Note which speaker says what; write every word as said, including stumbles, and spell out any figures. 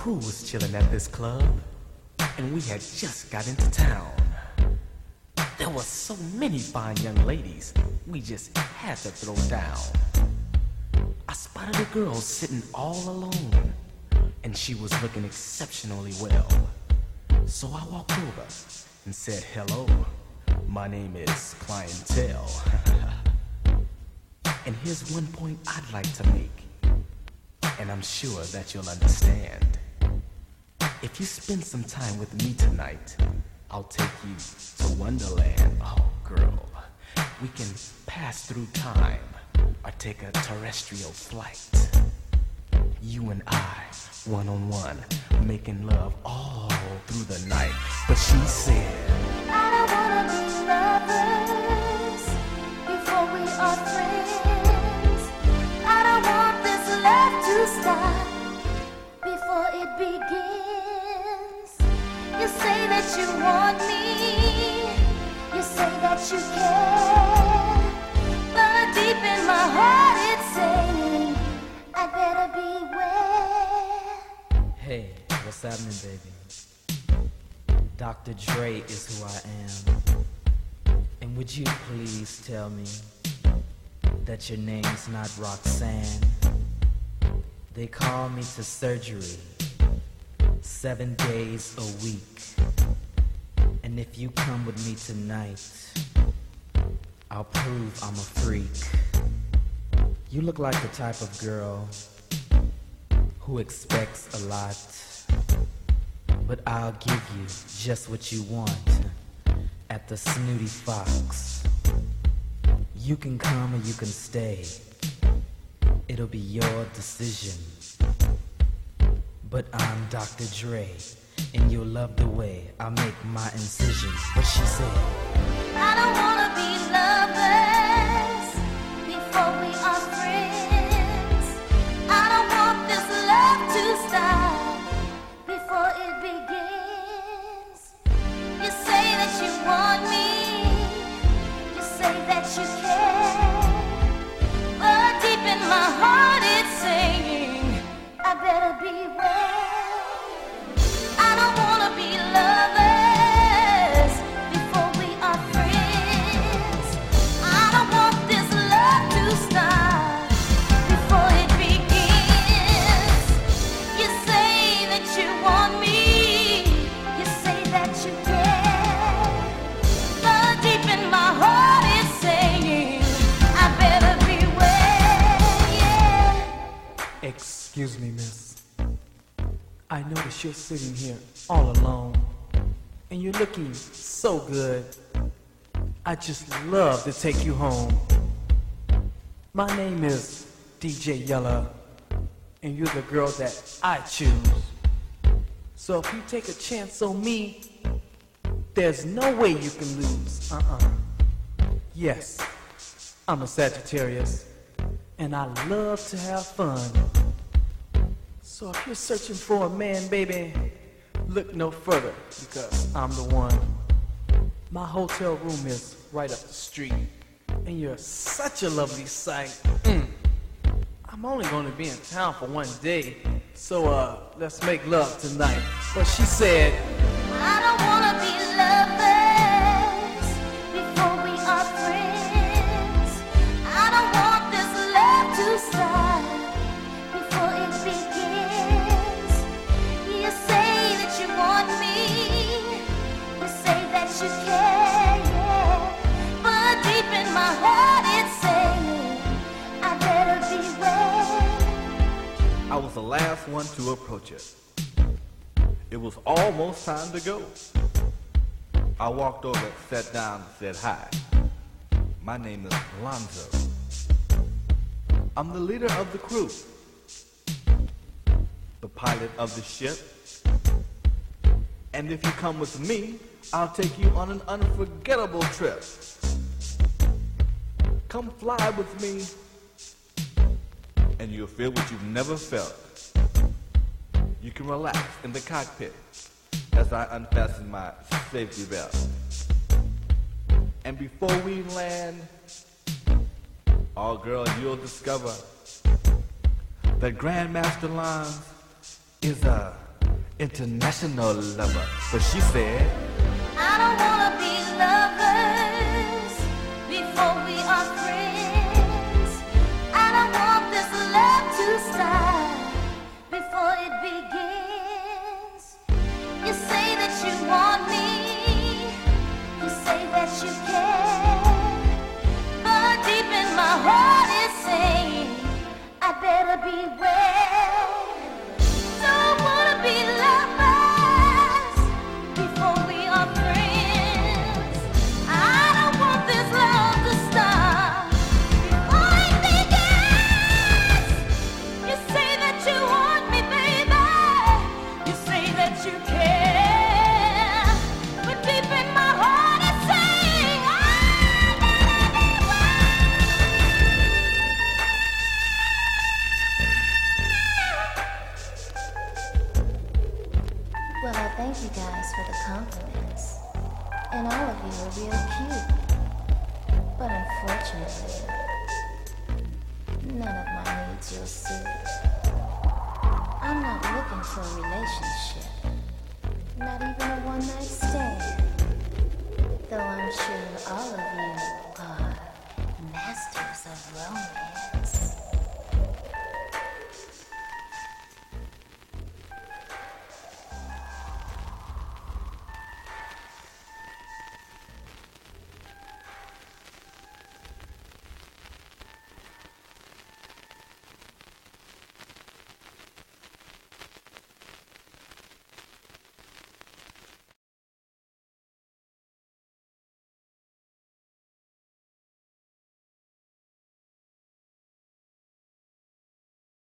Speaker 1: Cool was chilling at this club, and we had just got into town. There were so many fine young ladies, we just had to throw down. I spotted a girl sitting all alone, and she was looking exceptionally well. So I walked over and said, hello, my name is Clientele. And here's one point I'd like to make, and I'm sure that you'll understand. If you spend some time with me tonight, I'll take you to Wonderland. Oh, girl, we can pass through time or take a terrestrial flight. You and I, one-on-one, making love all through the night. But she said,
Speaker 2: I don't wanna be lovers before we are friends. I don't want this love to stop before it begins. You say that you want me, you say that you care, but deep in my heart it's saying I better beware.
Speaker 3: Hey, what's happening, baby? Doctor Dre is who I am. And would you please tell me that your name's not Roxanne? They call me to surgery seven days a week. And if you come with me tonight, I'll prove I'm a freak. You look like the type of girl who expects a lot, but I'll give you just what you want at the Snooty Fox. You can come or you can stay. It'll be your decision. But I'm Doctor Dre, and you'll love the way I make my incision. What she said,
Speaker 2: I don't wanna be lovers before we are friends. I don't want this love to stop before it begins. You say that you want me, you say that you care, but deep in my heart it's saying I better beware. I don't wanna be lovers before we are friends. I don't want this love to stop before it begins. You say that you want me, you say that you care, but deep in my heart it's saying I better beware. Yeah.
Speaker 1: excuse me, miss. I notice you're sitting here all alone, and you're looking so good. I just love to take you home. My name is D J Yella, and you're the girl that I choose. So if you take a chance on me, there's no way you can lose. Uh-uh. Yes, I'm a Sagittarius, and I love to have fun. So if you're searching for a man, baby, look no further, because I'm the one. My hotel room is right up the street, and you're such a lovely sight. Mm. I'm only going to be in town for one day, so uh, let's make love tonight. But she said,
Speaker 2: I don't wanna be lovers before we are friends. I don't want this love to stop before it begins. You say that you want me, you say that you care, yeah, but deep in my heart it's saying I better beware.
Speaker 4: I was the last one to approach it. It was almost time to go. I walked over, sat down, and said hi. My name is Lonzo. I'm the leader of the crew, the pilot of the ship. And if you come with me, I'll take you on an unforgettable trip. Come fly with me, and you'll feel what you've never felt. You can relax in the cockpit as I unfasten my safety belt. And before we land, oh girl, you'll discover that Grandmaster Lons is a international lover. But she said,
Speaker 2: I don't wanna be lovers before we are friends. I don't want this love to start before it begins. You say that you want me, you say that you care, but deep in my heart is saying I better beware. Don't wanna be lovers before we are friends. I don't want this love to stop before it begins. You say that you want me, baby. You say that you care, but deep in my heart it's saying I Well, I thank you guys for the compliments. And all of you are real cute. But unfortunately, none of my needs you'll suit. I'm not looking for a relationship. Not even a one-night stand.